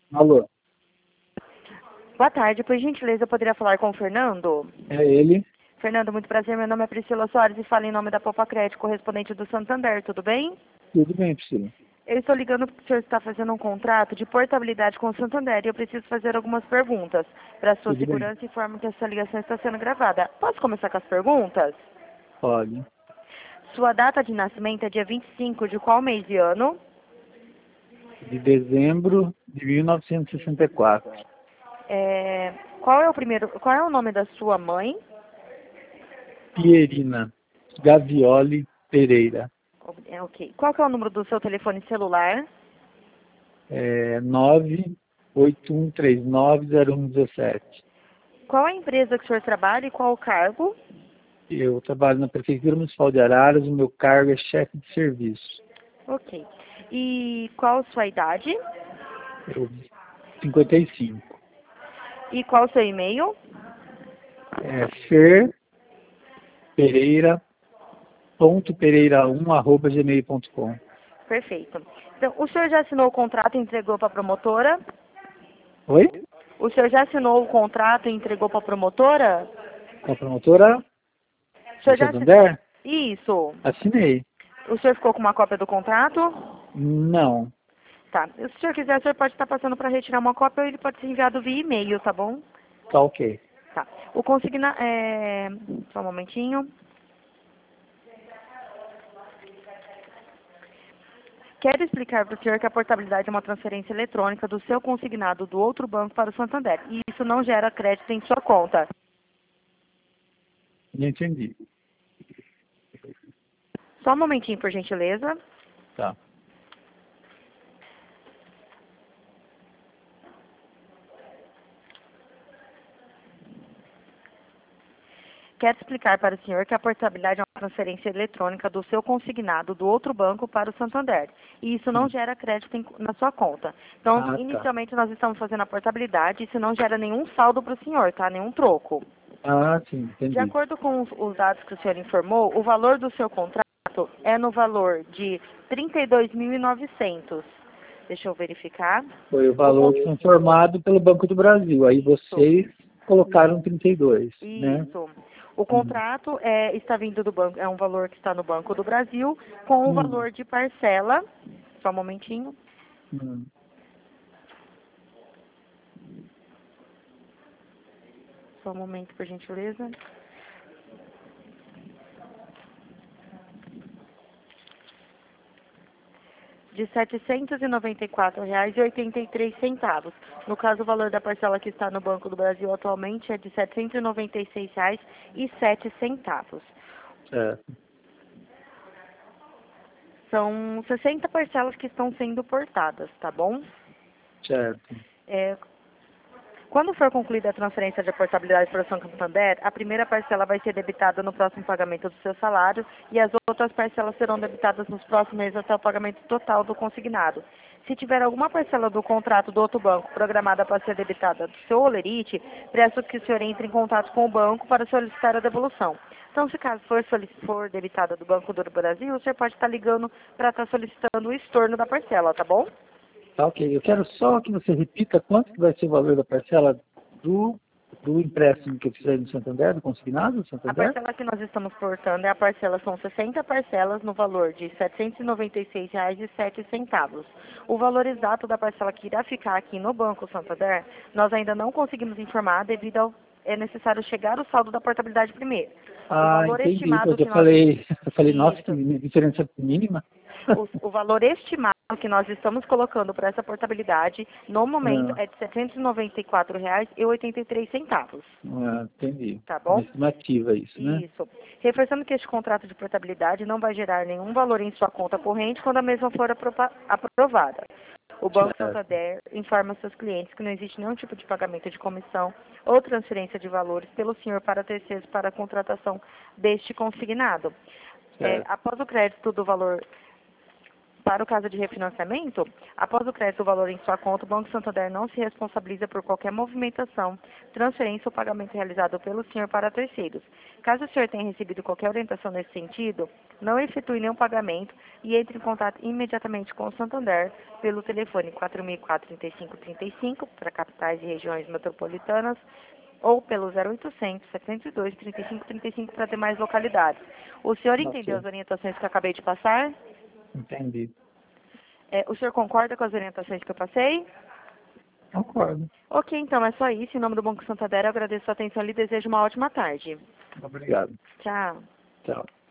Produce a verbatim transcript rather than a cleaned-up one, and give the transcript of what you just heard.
Alô, Boa tarde, por gentileza, eu poderia falar com o Fernando? é ele? Fernando, muito prazer, meu nome é Priscila Soares e falo em nome da Popa Crédito, correspondente do Santander, tudo bem? Tudo bem, Priscila? Eu estou ligando porque o senhor está fazendo um contrato de portabilidade com o Santander e eu preciso fazer algumas perguntas. Para sua Tudo bem? segurança, informo que essa ligação está sendo gravada. Posso começar com as perguntas? Pode. Sua data de nascimento é dia vinte e cinco de qual mês e ano? De dezembro de mil novecentos e sessenta e quatro. É, qual é o primeiro, qual é o nome da sua mãe? Pierina Gavioli Pereira. É, ok. Qual que é o número do seu telefone celular? É, nove oito um três nove zero um um sete. Qual é a empresa que o senhor trabalha e qual o cargo? Eu trabalho na Prefeitura Municipal de Araras, o meu cargo é chefe de serviço. Ok. E qual a sua idade? Eu, cinquenta e cinco. E qual o seu e-mail? É fer pereira ponto pereira um arroba gmail ponto com. Perfeito. Então, o senhor já assinou o contrato e entregou para a promotora? Oi? O senhor já assinou o contrato e entregou para a promotora? Com a promotora O do senhor já assinou? Santander? Isso. Assinei. O senhor ficou com uma cópia do contrato? Não. Tá. Se o senhor quiser, o senhor pode estar passando para retirar uma cópia ou ele pode ser enviado via e-mail, tá bom? Tá ok. Tá. O consigna... É... Só um momentinho. Quero explicar para o senhor que a portabilidade é uma transferência eletrônica do seu consignado do outro banco para o Santander. E isso não gera crédito em sua conta. Não entendi. Só um momentinho, por gentileza. Tá. Quero explicar para o senhor que a portabilidade é uma transferência eletrônica do seu consignado do outro banco para o Santander. E isso não Hum. gera crédito em- na sua conta. Então, Ah, tá. inicialmente, nós estamos fazendo a portabilidade e isso não gera nenhum saldo para o senhor, tá? Nenhum troco. Ah, sim, De entendi. acordo com os, os dados que o senhor informou, o valor do seu contrato é no valor de trinta e dois mil e novecentos. Deixa eu verificar. Foi o O valor con- que foi informado pelo Banco do Brasil. Aí Isso, vocês colocaram trinta e dois, né? isso. O Hum. contrato é, está vindo do banco, é um valor que está no Banco do Brasil, com o Hum. valor de parcela. Só um momentinho. Hum. Só um momento, por gentileza. De setecentos e noventa e quatro reais e oitenta e três centavos. No caso, o valor da parcela que está no Banco do Brasil atualmente é de setecentos e noventa e seis reais e sete centavos. Certo. São sessenta parcelas que estão sendo portadas, tá bom? Certo. É, quando for concluída a transferência de portabilidade para o Santander, a primeira parcela vai ser debitada no próximo pagamento do seu salário e as outras parcelas serão debitadas nos próximos meses até o pagamento total do consignado. Se tiver alguma parcela do contrato do outro banco programada para ser debitada do seu holerite, peço que o senhor entre em contato com o banco para solicitar a devolução. Então, se caso for, for debitada do Banco do Brasil, o senhor pode estar ligando para estar solicitando o estorno da parcela, tá bom? Tá ok. Eu quero só que você repita quanto que vai ser o valor da parcela do, do empréstimo que eu fizer no Santander, do consignado do A Santander? parcela que nós estamos portando é a parcela, são sessenta parcelas no valor de setecentos e noventa e seis reais e sete centavos. O valor exato da parcela que irá ficar aqui no Banco Santander, nós ainda não conseguimos informar devido ao é necessário chegar o saldo da portabilidade primeiro. O Ah, valor entendi. estimado Porque eu que nós falei, eu falei, nossa, que isso, diferença mínima. o, o valor estimado que nós estamos colocando para essa portabilidade no momento Ah, é de setecentos e noventa e quatro reais e oitenta e três centavos. ah, entendi. Tá Uma bom? estimativa isso, né? Isso. Reforçando que este contrato de portabilidade não vai gerar nenhum valor em sua conta corrente quando a mesma for aprova- aprovada. O Banco Certo, Santander informa seus clientes que não existe nenhum tipo de pagamento de comissão ou transferência de valores pelo senhor para terceiros para a contratação deste consignado. É, certo. após o crédito do valor Para o caso de refinanciamento, após o crédito do valor em sua conta, o Banco Santander não se responsabiliza por qualquer movimentação, transferência ou pagamento realizado pelo senhor para terceiros. Caso o senhor tenha recebido qualquer orientação nesse sentido, não efetue nenhum pagamento e entre em contato imediatamente com o Santander pelo telefone quatro mil e quatro, trinta e cinco trinta e cinco para capitais e regiões metropolitanas ou pelo zero oitocentos, setecentos e dois, trinta e cinco trinta e cinco para demais localidades. O senhor entendeu Ok, as orientações que eu acabei de passar? entendi. É, o senhor concorda com as orientações que eu passei? Concordo. Ok, então é só isso. Em nome do Banco Santander, eu agradeço a sua atenção e lhe desejo uma ótima tarde. Obrigado. Tchau. Tchau.